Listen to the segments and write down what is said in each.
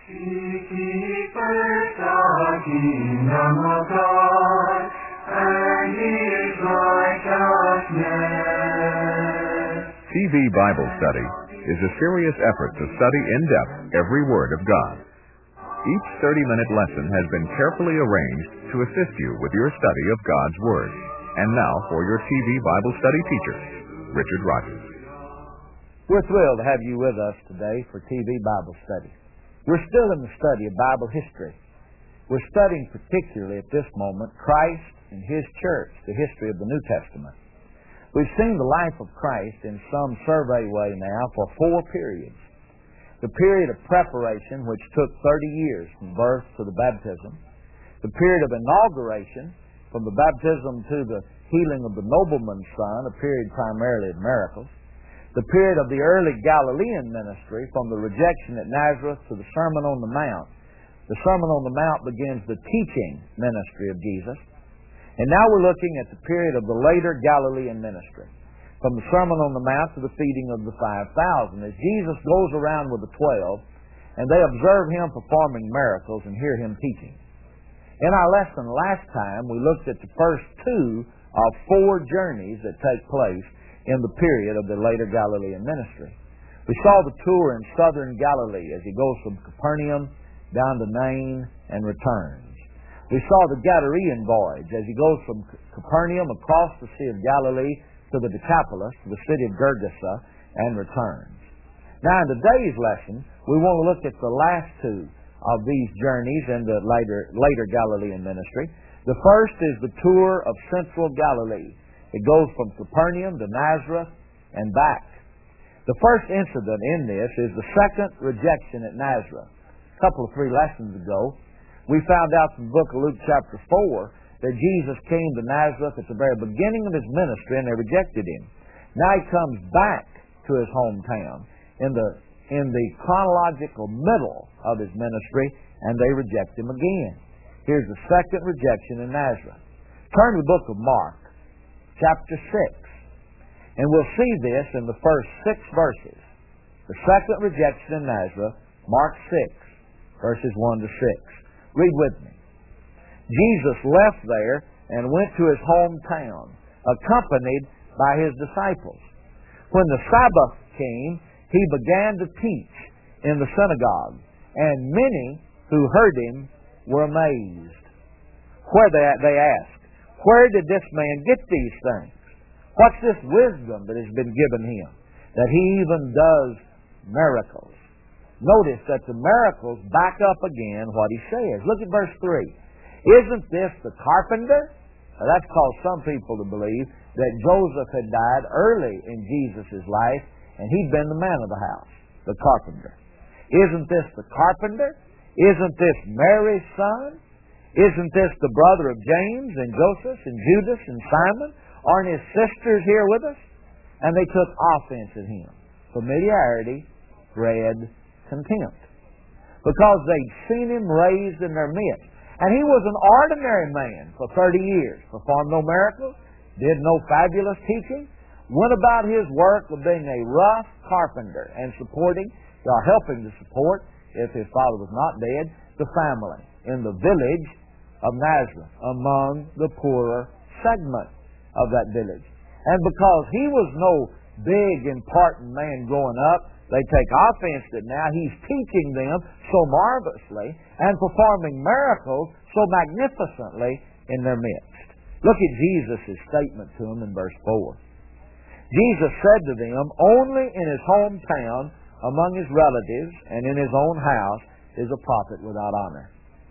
Seek ye first the kingdom of God and His righteousness. TV Bible Study is a serious effort to study in depth every Word of God. Each 30-minute lesson has been carefully arranged to assist you with your study of God's Word. And now for your TV Bible Study teacher, Richard Rogers. We're thrilled to have you with us today for TV Bible Study. We're still in the study of Bible history. We're studying particularly at this moment Christ and His church, the history of the New Testament. We've seen the life of Christ in some survey way now for 4 periods. The period of preparation, which took 30 years from birth to the baptism. The period of inauguration, from the baptism to the healing of the nobleman's son, a period primarily of miracles. The period of the early Galilean ministry, from the rejection at Nazareth to the Sermon on the Mount. The Sermon on the Mount begins the teaching ministry of Jesus. And now we're looking at the period of the later Galilean ministry, from the Sermon on the Mount to the feeding of the 5,000, as Jesus goes around with the 12, and they observe Him performing miracles and hear Him teaching. In our lesson last time, we looked at the first 2 of 4 journeys that take place in the period of the later Galilean ministry. We saw the tour in southern Galilee as He goes from Capernaum down to Nain and returns. We saw the Gadarean voyage as He goes from Capernaum across the Sea of Galilee to the Decapolis, to the city of Gergesa, and returns. Now in today's lesson, we want to look at the last 2 of these journeys in the later Galilean ministry. The first is the tour of central Galilee. It goes from Capernaum to Nazareth and back. The first incident in this is the second rejection at Nazareth. A couple of 3 lessons ago, we found out from the book of Luke chapter 4 that Jesus came to Nazareth at the very beginning of His ministry and they rejected Him. Now He comes back to His hometown in the chronological middle of His ministry and they reject Him again. Here's the second rejection in Nazareth. Turn to the book of Mark, chapter 6. And we'll see this in the first 6 verses. The second rejection in Nazareth, Mark 6, verses 1 to 6. Read with me. Jesus left there and went to His hometown, accompanied by His disciples. When the Sabbath came, He began to teach in the synagogue, and many who heard Him were amazed. They asked, "Where did this man get these things? What's this wisdom that has been given Him, that He even does miracles?" Notice that the miracles back up again what He says. Look at verse 3. "Isn't this the carpenter?" Now that's caused some people to believe that Joseph had died early in Jesus' life, and he'd been the man of the house, the carpenter. "Isn't this the carpenter? Isn't this Mary's son? Isn't this the brother of James and Joseph and Judas and Simon? Aren't his sisters here with us?" And they took offense at Him. Familiarity bred contempt, because they'd seen Him raised in their midst. And He was an ordinary man for 30 years, performed no miracles, did no fabulous teaching, went about His work of being a rough carpenter and helping to support, if His father was not dead, the family in the village of Nazareth, among the poorer segment of that village. And because He was no big, important man growing up, they take offense that now He's teaching them so marvelously and performing miracles so magnificently in their midst. Look at Jesus' statement to them in verse 4. Jesus said to them, "Only in His hometown, among His relatives, and in His own house is a prophet without honor."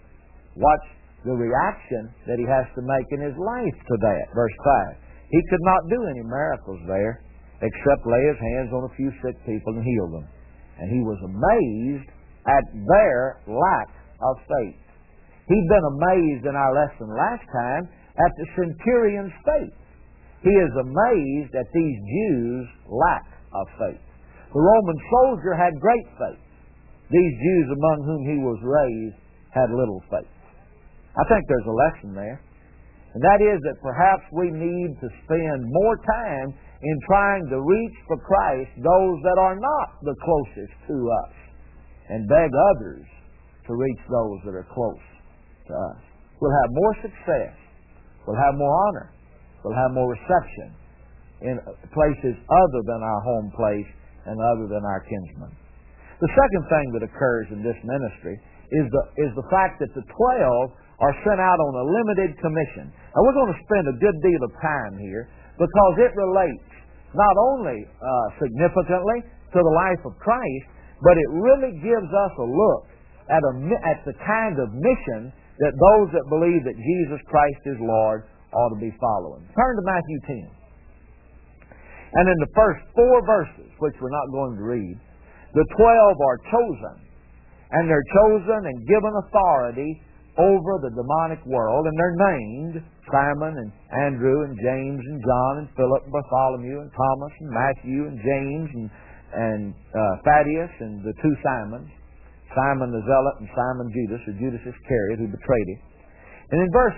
Watch the reaction that He has to make in His life to that. Verse 5. He could not do any miracles there, except lay His hands on a few sick people and heal them. And He was amazed at their lack of faith. He'd been amazed in our lesson last time at the centurion's faith. He is amazed at these Jews' lack of faith. The Roman soldier had great faith. These Jews among whom He was raised had little faith. I think there's a lesson there. And that is that perhaps we need to spend more time in trying to reach for Christ those that are not the closest to us, and beg others to reach those that are close to us. We'll have more success. We'll have more honor. We'll have more reception in places other than our home place and other than our kinsmen. The second thing that occurs in this ministry is the fact that the 12 are sent out on a limited commission. Now we're going to spend a good deal of time here because it relates not only significantly to the life of Christ, but it really gives us a look at the kind of mission that those that believe that Jesus Christ is Lord ought to be following. Turn to Matthew 10. And in the first 4 verses, which we're not going to read, the 12 are chosen. And they're chosen and given authority over the demonic world. And they're named Simon and Andrew and James and John and Philip and Bartholomew and Thomas and Matthew and James and Thaddeus and the 2 Simons, Simon the Zealot and Simon Judas, or Judas Iscariot, who betrayed him. And in verse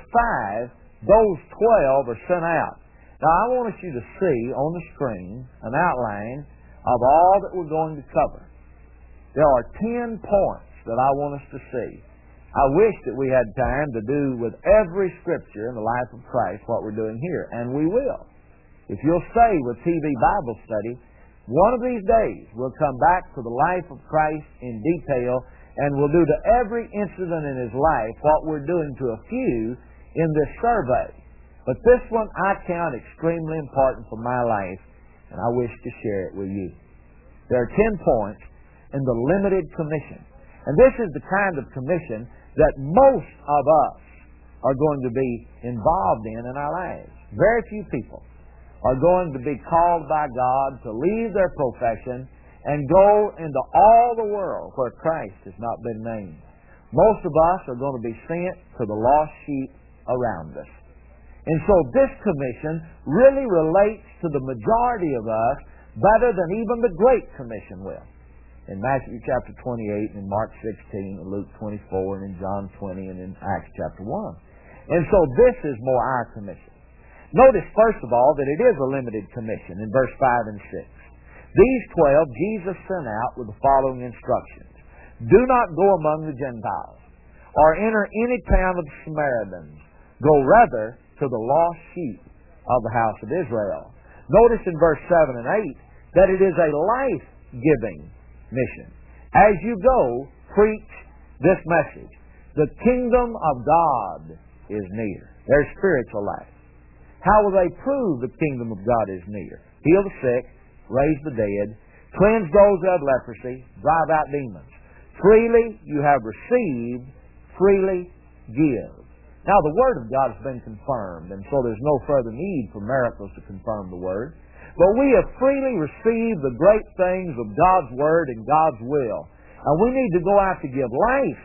5, those 12 are sent out. Now I want you to see on the screen an outline of all that we're going to cover. There are 10 points that I want us to see. I wish that we had time to do with every Scripture in the life of Christ what we're doing here, and we will. If you'll stay with TV Bible Study, one of these days we'll come back to the life of Christ in detail, and we'll do to every incident in His life what we're doing to a few in this survey. But this one I count extremely important for my life, and I wish to share it with you. There are 10 points in the limited commission. And this is the kind of commission that most of us are going to be involved in our lives. Very few people are going to be called by God to leave their profession and go into all the world where Christ has not been named. Most of us are going to be sent to the lost sheep around us. And so this commission really relates to the majority of us better than even the Great Commission will. In Matthew chapter 28, and in Mark 16, and Luke 24, and in John 20, and in Acts chapter 1. And so this is more our commission. Notice, first of all, that it is a limited commission in verse 5 and 6. These 12 Jesus sent out with the following instructions. Do not go among the Gentiles, or enter any town of the Samaritans. Go rather to the lost sheep of the house of Israel. Notice in verse 7 and 8 that it is a life-giving mission. As you go, preach this message. The kingdom of God is near. There's spiritual life. How will they prove the kingdom of God is near? Heal the sick, raise the dead, cleanse those who have leprosy, drive out demons. Freely you have received, freely give. Now the Word of God has been confirmed, and so there's no further need for miracles to confirm the Word. But we have freely received the great things of God's Word and God's will. And we need to go out to give life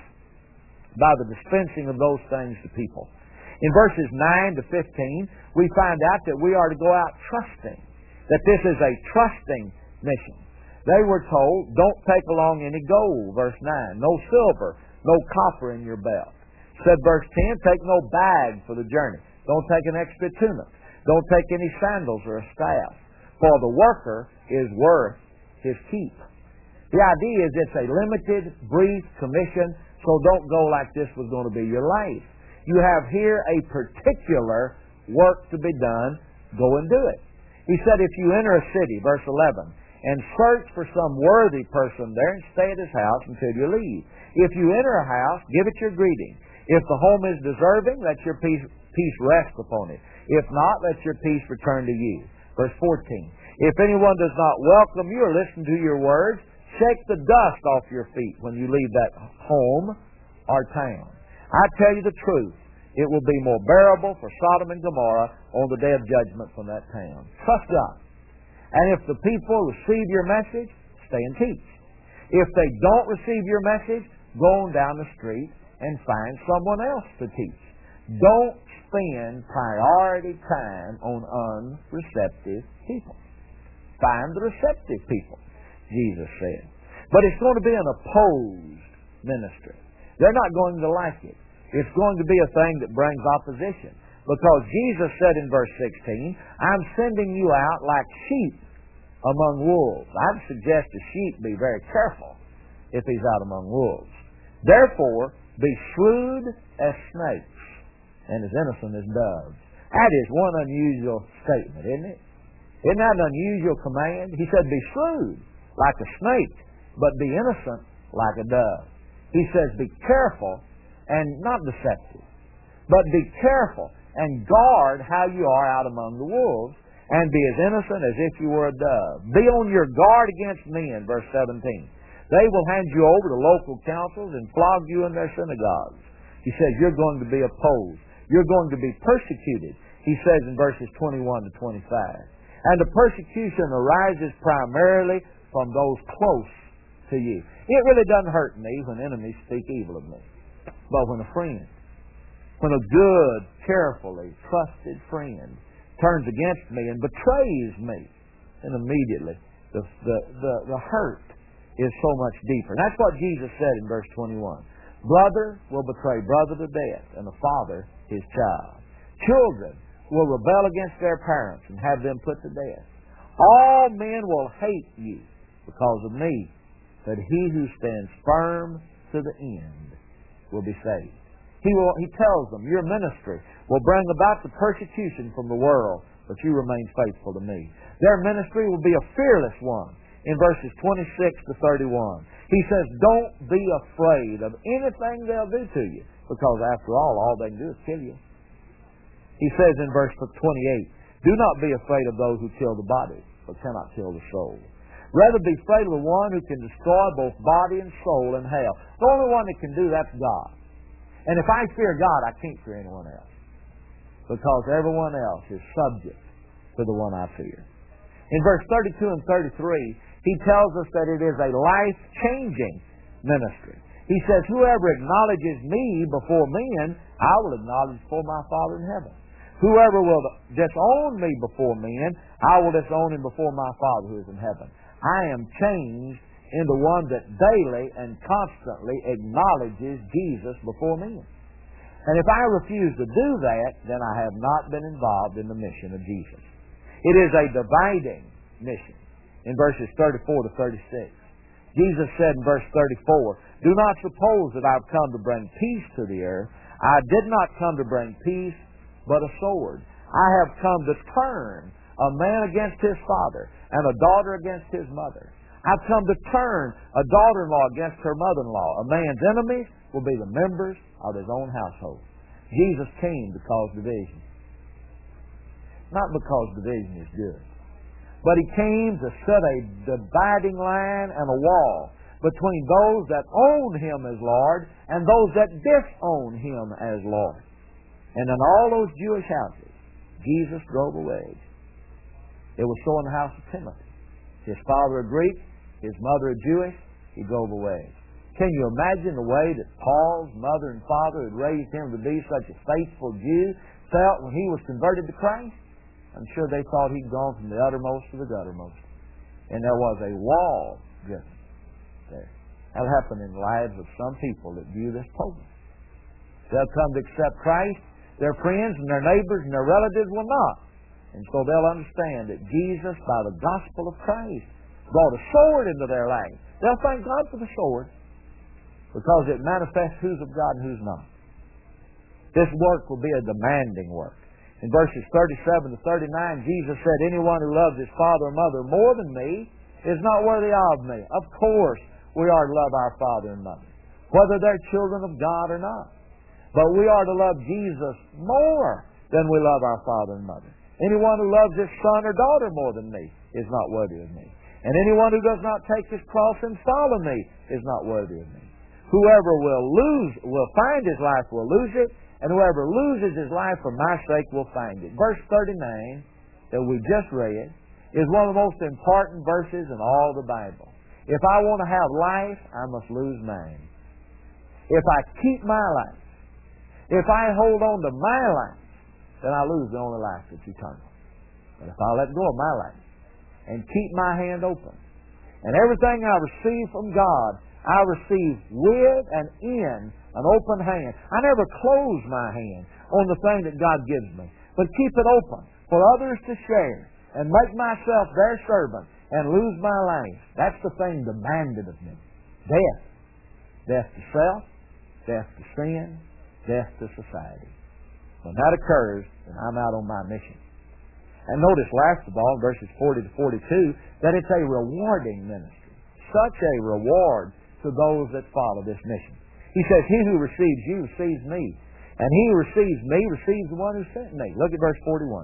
by the dispensing of those things to people. In verses 9 to 15, we find out that we are to go out trusting, that this is a trusting mission. They were told, don't take along any gold, verse 9, no silver, no copper in your belt. Said verse 10, take no bag for the journey. Don't take an extra tunic. Don't take any sandals or a staff. For the worker is worth his keep. The idea is it's a limited, brief commission, so don't go like this was going to be your life. You have here a particular work to be done. Go and do it. He said if you enter a city, verse 11, and search for some worthy person there and stay at his house until you leave. If you enter a house, give it your greeting. If the home is deserving, let your peace rest upon it. If not, let your peace return to you. Verse 14. If anyone does not welcome you or listen to your words, shake the dust off your feet when you leave that home or town. I tell you the truth, it will be more bearable for Sodom and Gomorrah on the day of judgment from that town. Trust God. And if the people receive your message, stay and teach. If they don't receive your message, go on down the street and find someone else to teach. Don't spend priority time on unreceptive people. Find the receptive people, Jesus said. But it's going to be an opposed ministry. They're not going to like it. It's going to be a thing that brings opposition. Because Jesus said in verse 16, I'm sending you out like sheep among wolves. I'd suggest a sheep be very careful if he's out among wolves. Therefore, be shrewd as snakes and as innocent as doves. That is one unusual statement, isn't it? Isn't that an unusual command? He said, be shrewd like a snake, but be innocent like a dove. He says, be careful and not deceptive, but be careful and guard how you are out among the wolves, and be as innocent as if you were a dove. Be on your guard against men, verse 17. They will hand you over to local councils and flog you in their synagogues. He says you're going to be opposed. You're going to be persecuted, he says in verses 21 to 25. And the persecution arises primarily from those close to you. It really doesn't hurt me when enemies speak evil of me. But when a friend, when a good, carefully trusted friend turns against me and betrays me, then immediately the hurt is so much deeper. And that's what Jesus said in verse 21. Brother will betray brother to death, and a father his child. Children will rebel against their parents and have them put to death. All men will hate you because of me, but he who stands firm to the end will be saved. He tells them, your ministry will bring about the persecution from the world, but you remain faithful to me. Their ministry will be a fearless one in verses 26 to 31. He says, don't be afraid of anything they'll do to you, because after all they can do is kill you. He says in verse 28, do not be afraid of those who kill the body, but cannot kill the soul. Rather be afraid of the one who can destroy both body and soul in hell. The only one that can do that's God. And if I fear God, I can't fear anyone else, because everyone else is subject to the one I fear. In verse 32 and 33, he tells us that it is a life-changing ministry. He says, whoever acknowledges me before men, I will acknowledge before my Father in heaven. Whoever will disown me before men, I will disown him before my Father who is in heaven. I am changed into one that daily and constantly acknowledges Jesus before men. And if I refuse to do that, then I have not been involved in the mission of Jesus. It is a dividing mission. In verses 34 to 36, Jesus said in verse 34, do not suppose that I've come to bring peace to the earth. I did not come to bring peace, but a sword. I have come to turn a man against his father and a daughter against his mother. I've come to turn a daughter-in-law against her mother-in-law. A man's enemies will be the members of his own household. Jesus came to cause division. Not because division is good, but he came to set a dividing line and a wall between those that own him as Lord and those that disown him as Lord. And in all those Jewish houses, Jesus drove a wedge. It was so in the house of Timothy. His father a Greek, his mother a Jewish, he drove a wedge. Can you imagine the way that Paul's mother and father had raised him to be such a faithful Jew felt when he was converted to Christ? I'm sure they thought he'd gone from the uttermost to the guttermost. And there was a wall driven there. That'll happen in the lives of some people that view this program. They'll come to accept Christ. Their friends and their neighbors and their relatives will not. And so they'll understand that Jesus, by the gospel of Christ, brought a sword into their life. They'll thank God for the sword because it manifests who's of God and who's not. This work will be a demanding work. In verses 37 to 39, Jesus said, anyone who loves his father or mother more than me is not worthy of me. Of course, we are to love our father and mother, whether they're children of God or not. But we are to love Jesus more than we love our father and mother. Anyone who loves his son or daughter more than me is not worthy of me. And anyone who does not take his cross and follow me is not worthy of me. Whoever will find his life will lose it, and whoever loses his life for my sake will find it. Verse 39 that we just read is one of the most important verses in all the Bible. If I want to have life, I must lose mine. If I keep my life, if I hold on to my life, then I lose the only life that's eternal. But if I let go of my life and keep my hand open, and everything I receive from God, I receive with and in an open hand. I never close my hand on the thing that God gives me, but keep it open for others to share and make myself their servant and lose my life. That's the thing demanded of me. Death. Death to self, death to sin, death to society. When that occurs, then I'm out on my mission. And notice, last of all, verses 40 to 42, that it's a rewarding ministry. Such a reward to those that follow this mission. He says, he who receives you receives me. And he who receives me receives the one who sent me. Look at verse 41.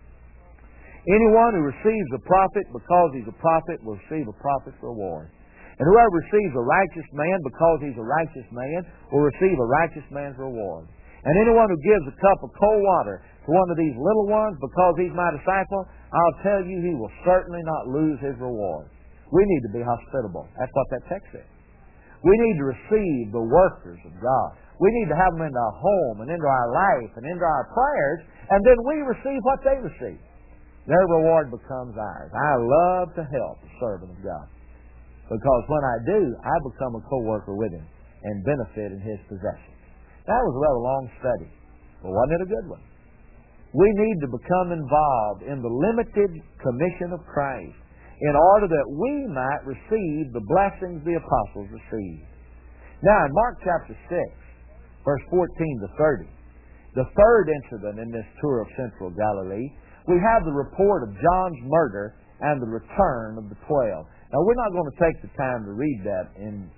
Anyone who receives a prophet because he's a prophet will receive a prophet's reward. And whoever receives a righteous man because he's a righteous man will receive a righteous man's reward. And anyone who gives a cup of cold water to one of these little ones because he's my disciple, I'll tell you he will certainly not lose his reward. We need to be hospitable. That's what that text says. We need to receive the workers of God. We need to have them into our home and into our life and into our prayers, and then we receive what they receive. Their reward becomes ours. I love to help a servant of God, because when I do, I become a co-worker with him and benefit in his possessions. That was a rather long study, but wasn't it a good one? We need to become involved in the limited commission of Christ in order that we might receive the blessings the apostles received. Now, in Mark chapter 6, verse 14 to 30, the third incident in this tour of central Galilee, we have the report of John's murder and the return of the 12. Now, we're not going to take the time to read that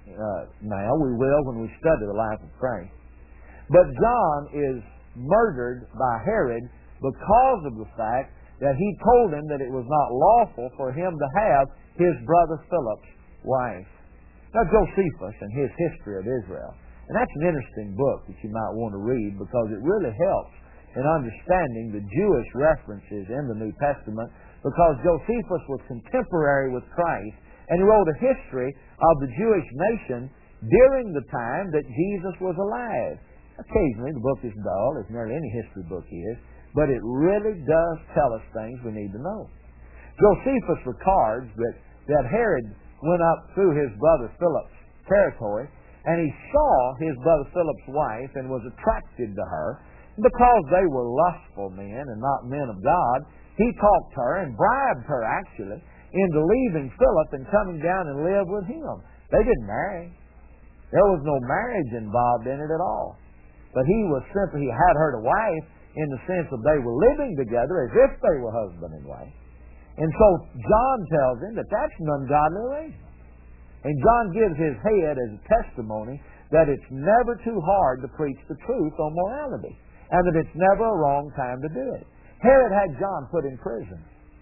now. We will when we study the life of Christ. But John is murdered by Herod because of the fact that he told him that it was not lawful for him to have his brother Philip's wife. Now, Josephus and his history of Israel. And that's an interesting book that you might want to read, because it really helps in understanding the Jewish references in the New Testament, because Josephus was contemporary with Christ, and he wrote a history of the Jewish nation during the time that Jesus was alive. Occasionally the book is dull, as nearly any history book is, but it really does tell us things we need to know. Josephus records that Herod went up through his brother Philip's territory, and he saw his brother Philip's wife and was attracted to her. Because they were lustful men and not men of God, he talked to her and bribed her, actually, into leaving Philip and coming down and live with him. They didn't marry. There was no marriage involved in it at all. But he had her to wife in the sense of they were living together as if they were husband and wife. And so John tells him that that's an ungodly arrangement. And John gives his head as a testimony that it's never too hard to preach the truth on morality, and that it's never a wrong time to do it. Herod had John put in prison.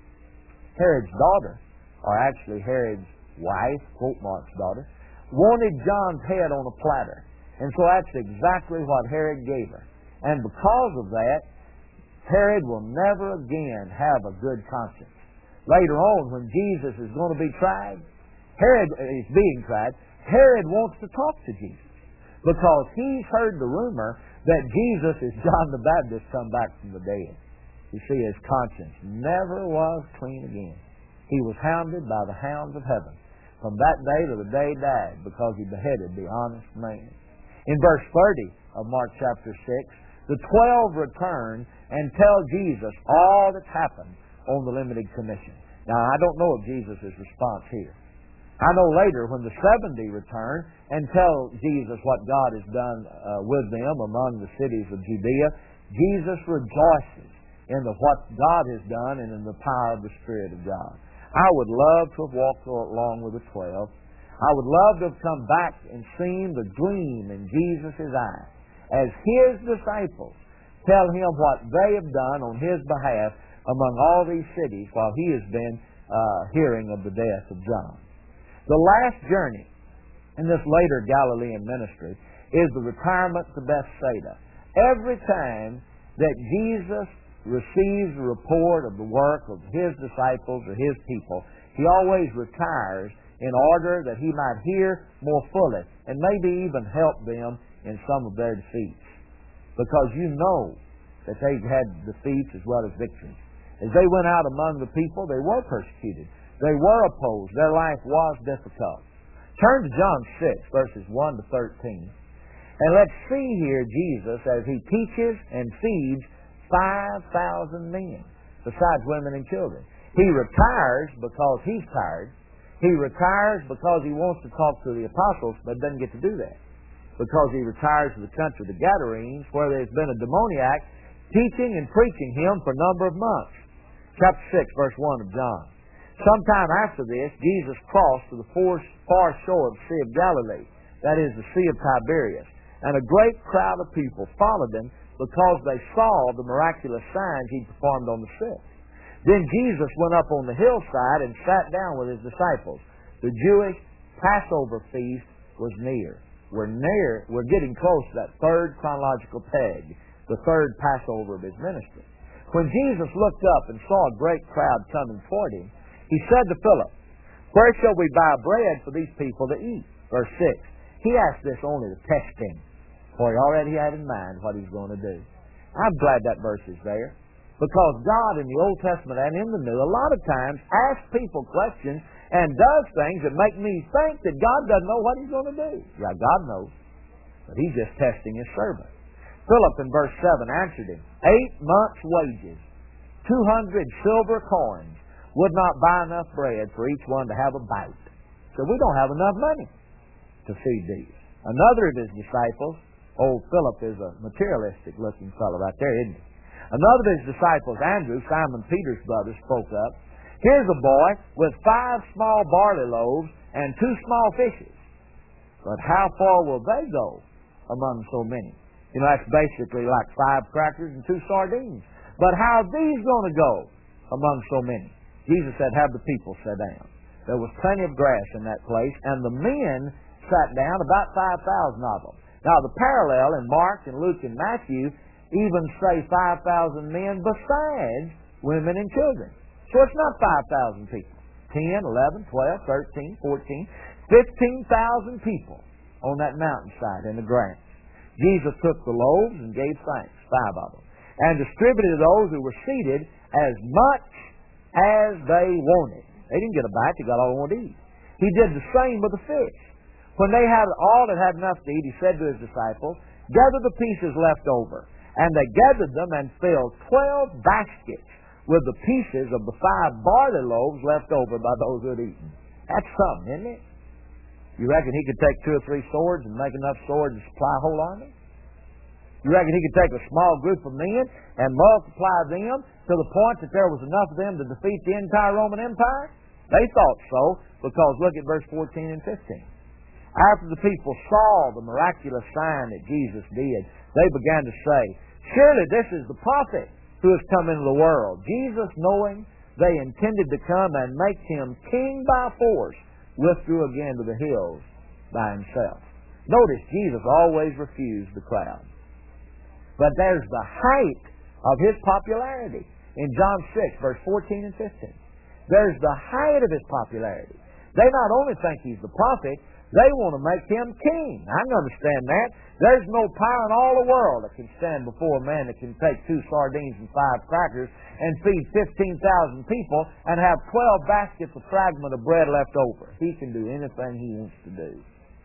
Herod's daughter, or actually Herod's wife, quote marks daughter, wanted John's head on a platter. And so that's exactly what Herod gave her. And because of that, Herod will never again have a good conscience. Later on, when Jesus is going to be tried, Herod is being tried, Herod wants to talk to Jesus, because he's heard the rumor that Jesus is John the Baptist come back from the dead. You see, his conscience never was clean again. He was hounded by the hounds of heaven from that day to the day he died, because he beheaded the honest man. In verse 30 of Mark chapter 6, the 12 return and tell Jesus all that's happened on the limited commission. Now, I don't know of Jesus' response here. I know later when the 70 return and tell Jesus what God has done with them among the cities of Judea, Jesus rejoices in what God has done and in the power of the Spirit of God. I would love to have walked along with the 12. I would love to have come back and seen the gleam in Jesus' eye as his disciples tell him what they have done on his behalf among all these cities while he has been hearing of the death of John. The last journey in this later Galilean ministry is the retirement to Bethsaida. Every time that Jesus receives a report of the work of his disciples or his people, he always retires in order that he might hear more fully and maybe even help them in some of their defeats. Because you know that they had defeats as well as victories. As they went out among the people, they were persecuted. They were opposed. Their life was difficult. Turn to John 6, verses 1 to 13. And let's see here Jesus as he teaches and feeds 5,000 men, besides women and children. He retires because he's tired. He retires because he wants to talk to the apostles, but doesn't get to do that. because he retires to the country of the Gadarenes, where there's been a demoniac teaching and preaching him for a number of months. Chapter 6, verse 1 of John. Sometime after this, Jesus crossed to the far shore of the Sea of Galilee, that is, the Sea of Tiberias, and a great crowd of people followed him because they saw the miraculous signs he performed on the sick. Then Jesus went up on the hillside and sat down with his disciples. The Jewish Passover feast was near. We're getting close to that third chronological peg, the third Passover of his ministry. When Jesus looked up and saw a great crowd coming toward him, he said to Philip, "Where shall we buy bread for these people to eat?" Verse 6. He asked this only to test him, for he already had in mind what he's going to do. I'm glad that verse is there, because God in the Old Testament and in the New a lot of times asks people questions and does things that make me think that God doesn't know what he's going to do. Yeah, God knows, but he's just testing his servant. Philip in verse 7 answered him, 8 months' wages, 200 silver coins, would not buy enough bread for each one to have a bite. So we don't have enough money to feed these. Another of his disciples, old Philip is a materialistic-looking fellow right there, isn't he? Another of his disciples, Andrew, Simon Peter's brother, spoke up. Here's a boy with 5 small barley loaves and 2 small fishes. But how far will they go among so many? You know, that's basically like 5 crackers and 2 sardines. But how are these going to go among so many? Jesus said, have the people sit down. There was plenty of grass in that place, and the men sat down, about 5,000 of them. Now, the parallel in Mark and Luke and Matthew even say 5,000 men besides women and children. So it's not 5,000 people. 10, 11, 12, 13, 14, 15,000 people on that mountainside in the grass. Jesus took the loaves and gave thanks, 5 of them, and distributed to those who were seated as much as they wanted. They didn't get a bite, they got all they wanted to eat. He did the same with the fish. When they had all that had enough to eat, he said to his disciples, gather the pieces left over. And they gathered them and filled 12 baskets with the pieces of the 5 barley loaves left over by those who had eaten. That's something, isn't it? You reckon he could take 2 or 3 swords and make enough swords to supply a whole army? You reckon he could take a small group of men and multiply them to the point that there was enough of them to defeat the entire Roman Empire? They thought so, because look at verse 14 and 15. After the people saw the miraculous sign that Jesus did, they began to say, surely this is the prophet who has come into the world. Jesus, knowing they intended to come and make him king by force, withdrew again to the hills by himself. Notice, Jesus always refused the crowd. But there's the height of his popularity in John 6, verse 14 and 15. There's the height of his popularity. They not only think he's the prophet, they want to make him king. I can understand that. There's no power in all the world that can stand before a man that can take 2 sardines and 5 crackers and feed 15,000 people and have 12 baskets of fragment of bread left over. He can do anything he wants to do.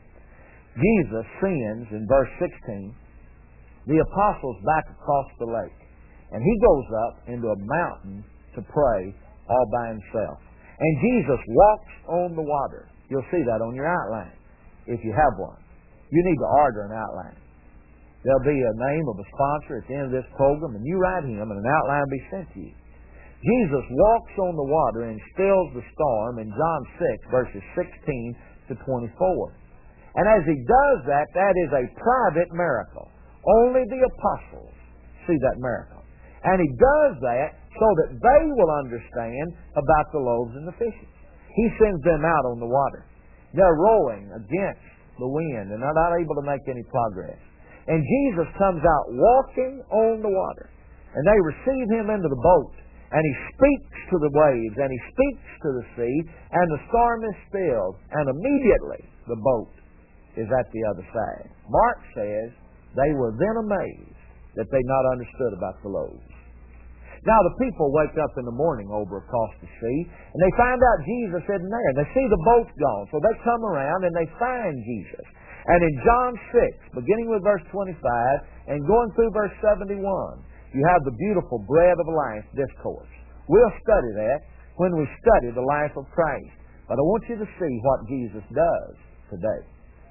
Jesus sends, in verse 16, the apostles back across the lake. And he goes up into a mountain to pray all by himself. And Jesus walks on the water. You'll see that on your outline, if you have one. You need to order an outline. There'll be a name of a sponsor at the end of this program, and you write him, and an outline will be sent to you. Jesus walks on the water and stills the storm in John 6, verses 16 to 24. And as he does that, that is a private miracle. Only the apostles see that miracle. And he does that so that they will understand about the loaves and the fishes. He sends them out on the water. They're rowing against the wind and they're not able to make any progress. And Jesus comes out walking on the water. And they receive him into the boat. And he speaks to the waves and he speaks to the sea. And the storm is stilled. And immediately the boat is at the other side. Mark says they were then amazed that they not understood about the loaves. Now the people wake up in the morning over across the sea, and they find out Jesus isn't there. They see the boat's gone, so they come around and they find Jesus. And in John 6, beginning with verse 25 and going through verse 71, you have the beautiful bread of life discourse. We'll study that when we study the life of Christ. But I want you to see what Jesus does today.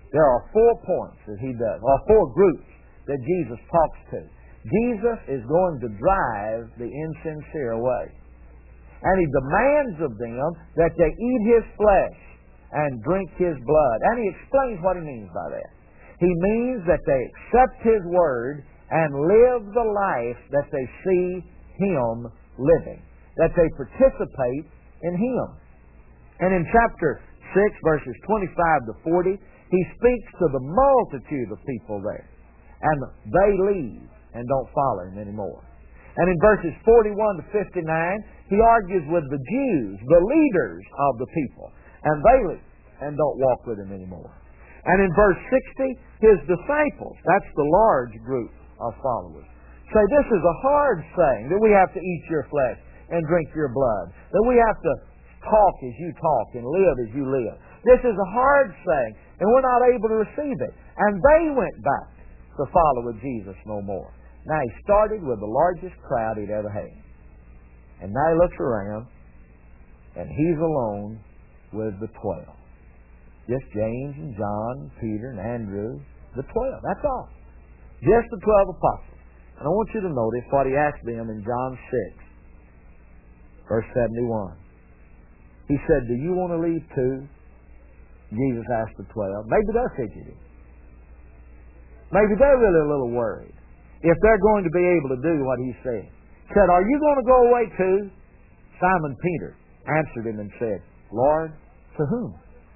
There are 4 points that he does, or 4 groups that Jesus talks to. Jesus is going to drive the insincere away. And he demands of them that they eat his flesh and drink his blood. And he explains what he means by that. He means that they accept his word and live the life that they see him living, that they participate in him. And in chapter 6, verses 25 to 40, he speaks to the multitude of people there. And they leave and don't follow him anymore. And in verses 41 to 59, he argues with the Jews, the leaders of the people. And they leave and don't walk with him anymore. And in verse 60, his disciples, that's the large group of followers, say this is a hard saying, that we have to eat your flesh and drink your blood, that we have to talk as you talk and live as you live. This is a hard saying, and we're not able to receive it. And they went back to follow with Jesus no more. Now he started with the largest crowd he'd ever had. And now he looks around, and he's alone with the 12. Just James and John, and Peter and Andrew, the 12. That's all. Just the 12 apostles. And I want you to notice what he asked them in John 6, verse 71. He said, do you want to leave too? Jesus asked the 12. Maybe they're fidgety. Maybe they're really a little worried if they're going to be able to do what he said. He said, are you going to go away too? Simon Peter answered him and said, Lord, to whom?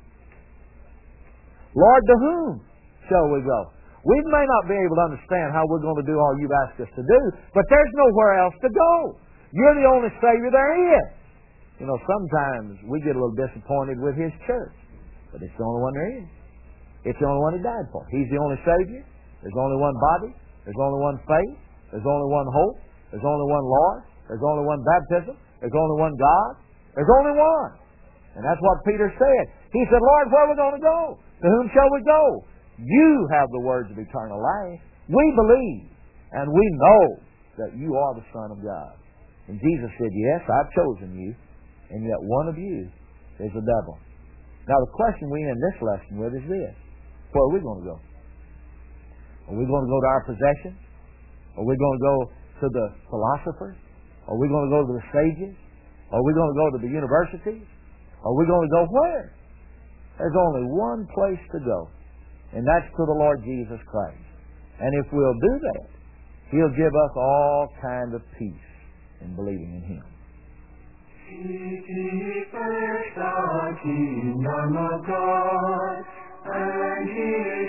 Lord, to whom shall we go? We may not be able to understand how we're going to do all you've asked us to do, but there's nowhere else to go. You're the only Savior there is. You know, sometimes we get a little disappointed with his church, but it's the only one there is. It's the only one he died for. He's the only Savior. There's only one body. There's only one faith. There's only one hope. There's only one Lord. There's only one baptism. There's only one God. There's only one. And that's what Peter said. He said, Lord, where are we going to go? To whom shall we go? You have the words of eternal life. We believe, and we know that you are the Son of God. And Jesus said, yes, I've chosen you, and yet one of you is the devil. Now the question we end this lesson with is this. Where are we going to go? Are we going to go to our possessions? Are we going to go to the philosophers? Are we going to go to the sages? Are we going to go to the universities? Are we going to go where? There's only one place to go, and that's to the Lord Jesus Christ. And if we'll do that, he'll give us all kind of peace in believing in him. Seek ye first the kingdom of God and his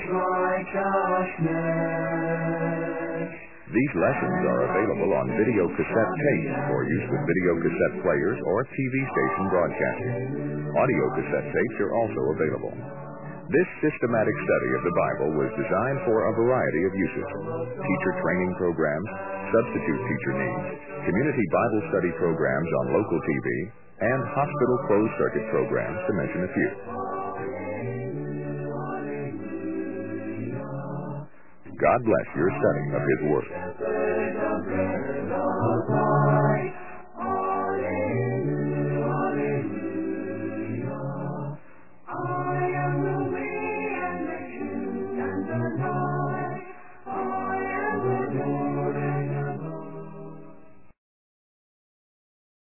righteousness. These lessons are available on video cassette tape for use with video cassette players or TV station broadcasting. Audio cassette tapes are also available. This systematic study of the Bible was designed for a variety of uses: teacher training programs, substitute teacher needs, community Bible study programs on local TV, and hospital closed-circuit programs, to mention a few. God bless your study of His Word.